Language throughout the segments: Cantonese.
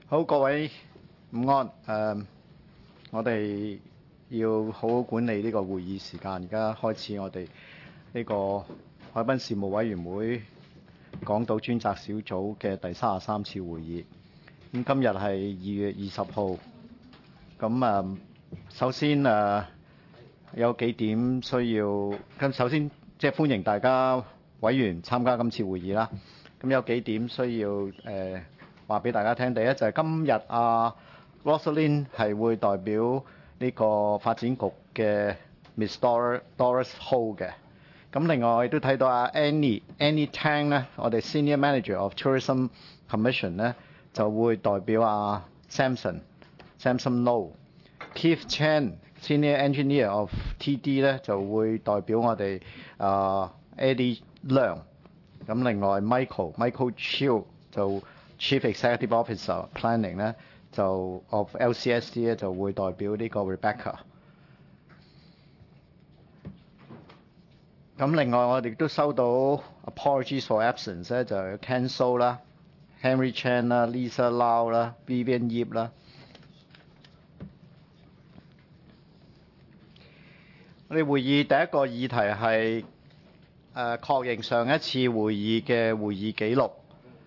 好，各位午安。我哋要好好管理呢個會議時間。而家開始我哋呢個海濱事務委員會港島專責小組嘅第33次會議。咁今日係2月20號。咁首先有幾點需要，咁首先即係歡迎大家委員參加今次會議啦。咁有幾點需要話俾大家聽。第一就係今日Rosalind 係會代表呢個發展局嘅 Miss Doris Ho 嘅。咁另外我亦都睇到Annie Tang 咧，我哋 Senior Manager of Tourism Commission 咧就會代表Samson Low。Keith Chan Senior Engineer of TD 咧就會代表我哋Eddie Leung。咁另外 Michael Chiu 就 Chief Executive Officer Planning 咧就 of LCSD 咧就會代表呢個 Rebecca。咁另外我哋都收到 Apologies for Absence 咧就有 Ken So 啦、Henry Chan 啦、Lisa Lau 啦、Vivian Yip 啦。我哋會議第一個議題係確認上一次會議嘅會議記錄。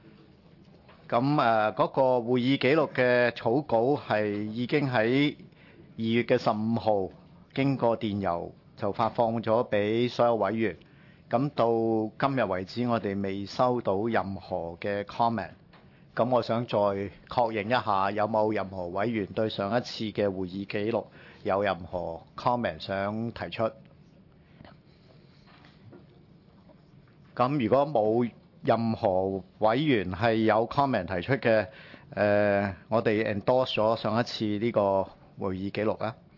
咁嗰個會議記錄嘅草稿係已經喺2月15號經過電郵就發放咗俾所有委員。咁到今日為止，我哋未收到任何嘅 comment。咁我想再確認一下，有冇任何委員對上一次嘅會議記錄有任何 comment 想提出？咁如果冇任何委員係有 comment 提出嘅，我哋 endorse 咗上一次呢個會議記錄啦。